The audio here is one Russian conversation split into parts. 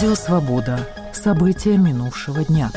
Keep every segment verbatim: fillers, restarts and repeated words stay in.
Радио «Свобода». События минувшего дня.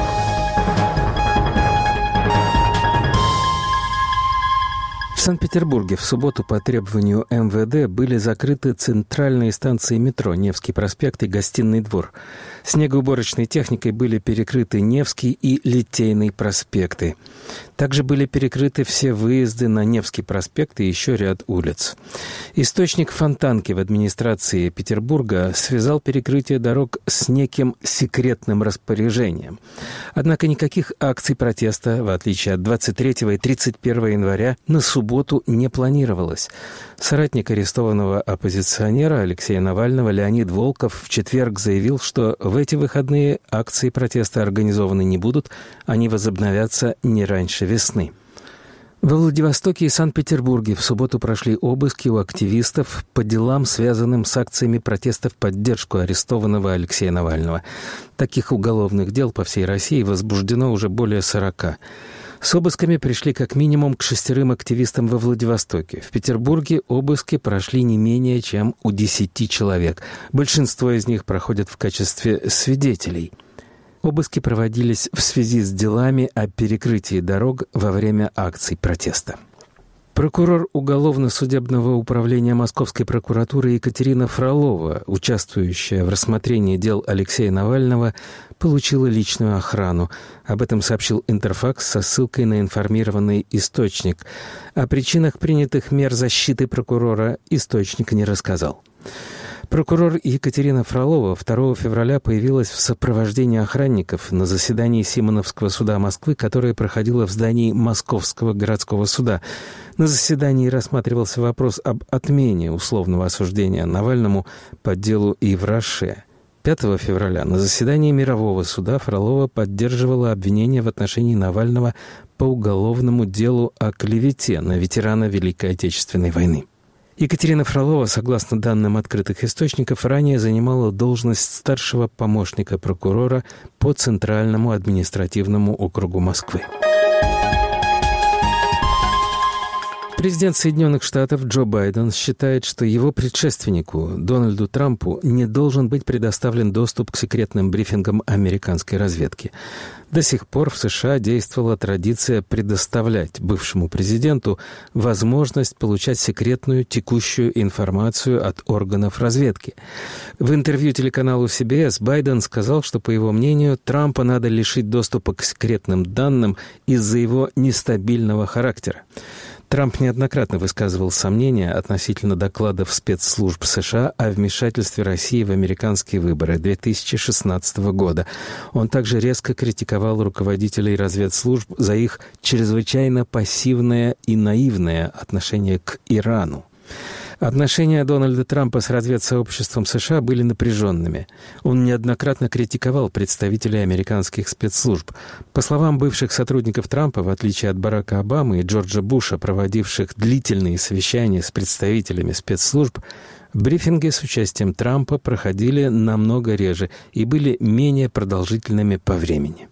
В Санкт-Петербурге в субботу по требованию эм вэ дэ были закрыты центральные станции метро Невский проспект и Гостиный двор. Снегоуборочной техникой были перекрыты Невский и Литейный проспекты. Также были перекрыты все выезды на Невский проспект и еще ряд улиц. Источник Фонтанки в администрации Петербурга связал перекрытие дорог с неким секретным распоряжением. Однако никаких акций протеста, в отличие от двадцать третьего и тридцать первого января, на субботу не планировалось. Соратник арестованного оппозиционера Алексея Навального Леонид Волков в четверг заявил, что в эти выходные акции протеста организованы не будут, они возобновятся не раньше весны. Во Владивостоке и Санкт-Петербурге в субботу прошли обыски у активистов по делам, связанным с акциями протеста в поддержку арестованного Алексея Навального. Таких уголовных дел по всей России возбуждено уже более сорока. С обысками пришли как минимум к шестерым активистам во Владивостоке. В Петербурге обыски прошли не менее чем у десяти человек. Большинство из них проходят в качестве свидетелей. Обыски проводились в связи с делами о перекрытии дорог во время акций протеста. Прокурор уголовно-судебного управления Московской прокуратуры Екатерина Фролова, участвующая в рассмотрении дел Алексея Навального, получила личную охрану. Об этом сообщил Интерфакс со ссылкой на информированный источник. О причинах принятых мер защиты прокурора источник не рассказал. Прокурор Екатерина Фролова второго февраля появилась в сопровождении охранников на заседании Симоновского суда Москвы, которое проходило в здании Московского городского суда. На заседании рассматривался вопрос об отмене условного осуждения Навальному по делу Ивраше. пятого февраля на заседании Мирового суда Фролова поддерживала обвинение в отношении Навального по уголовному делу о клевете на ветерана Великой Отечественной войны. Екатерина Фролова, согласно данным открытых источников, ранее занимала должность старшего помощника прокурора по Центральному административному округу Москвы. Президент Соединенных Штатов Джо Байден считает, что его предшественнику Дональду Трампу не должен быть предоставлен доступ к секретным брифингам американской разведки. До сих пор в США действовала традиция предоставлять бывшему президенту возможность получать секретную текущую информацию от органов разведки. В интервью телеканалу си би эс Байден сказал, что, по его мнению, Трампа надо лишить доступа к секретным данным из-за его нестабильного характера. Трамп неоднократно высказывал сомнения относительно докладов спецслужб США о вмешательстве России в американские выборы две тысячи шестнадцатого года. Он также резко критиковал руководителей разведслужб за их чрезвычайно пассивное и наивное отношение к Ирану. Отношения Дональда Трампа с разведсообществом США были напряженными. Он неоднократно критиковал представителей американских спецслужб. По словам бывших сотрудников Трампа, в отличие от Барака Обамы и Джорджа Буша, проводивших длительные совещания с представителями спецслужб, брифинги с участием Трампа проходили намного реже и были менее продолжительными по времени.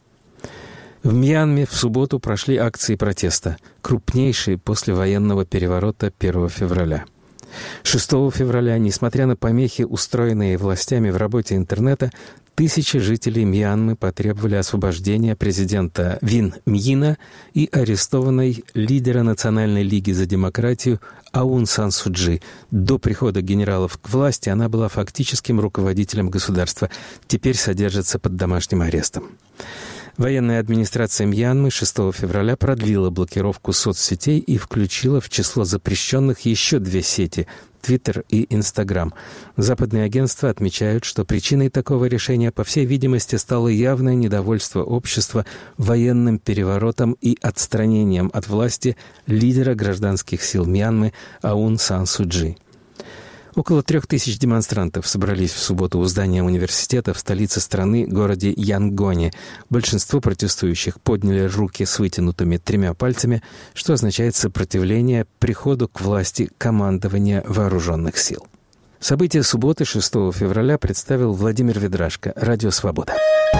В Мьянме в субботу прошли акции протеста, крупнейшие после военного переворота первого февраля. шестого февраля, несмотря на помехи, устроенные властями в работе интернета, тысячи жителей Мьянмы потребовали освобождения президента Вин Мьина и арестованной лидера Национальной лиги за демократию Аун Сан Су Чжи. До прихода генералов к власти она была фактическим руководителем государства, теперь содержится под домашним арестом. Военная администрация Мьянмы шестого февраля продлила блокировку соцсетей и включила в число запрещенных еще две сети – Твиттер и Инстаграм. Западные агентства отмечают, что причиной такого решения, по всей видимости, стало явное недовольство общества военным переворотом и отстранением от власти лидера гражданских сил Мьянмы Аун Сан Су Чжи. Около трех тысяч демонстрантов собрались в субботу у здания университета в столице страны, городе Янгоне. Большинство протестующих подняли руки с вытянутыми тремя пальцами, что означает сопротивление приходу к власти командования вооруженных сил. События субботы шестого февраля представил Владимир Ведрашко, Радио «Свобода».